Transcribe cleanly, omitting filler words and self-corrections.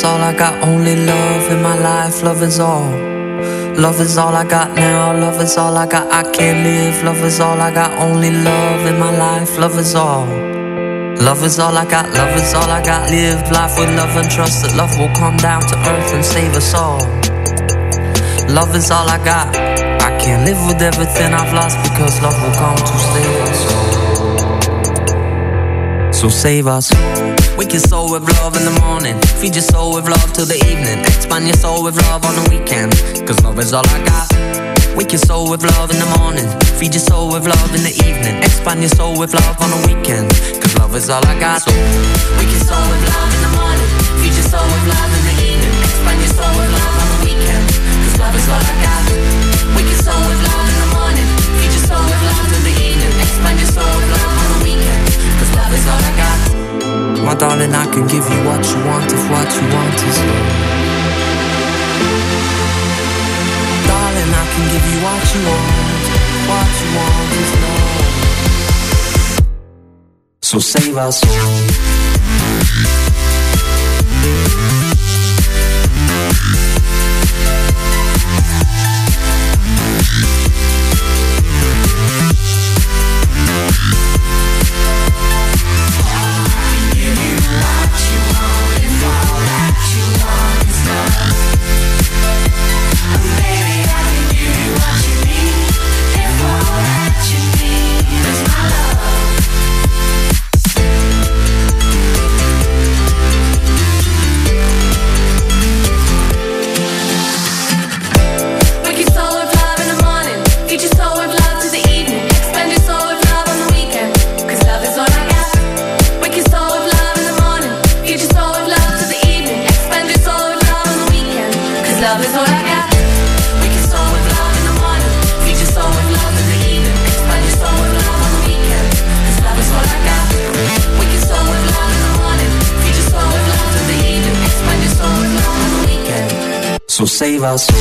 all I got, only love in my life, love is all. Love is all I got now, love is all I got, I can't live. Love is all I got, only love in my life, love is all. Love is all I got, love is all I got. Live life with love and trust that love will come down to earth and save us all. Love is all I got, I can't live with everything I've lost, because love will come to save us all. So save us. Wake your soul with love in the morning, feed your soul with love till the evening, expand your soul with love on the weekend, cause love is all I got. Wake your soul with love in the morning, feed your soul with love in the evening, expand your soul with love on the weekend, cause love is all I got. So wake your soul with love in the morning, feed your soul with love in the evening, expand your soul with love on the weekend, cause love is all I got. Wake your soul with love in the morning, feed your soul with love in the evening, expand your soul with love on the weekend, cause love is all I got. My darling, I can give you what you want if what you want is love. Darling, I can give you what you want is love. So save our soul. So save our soul.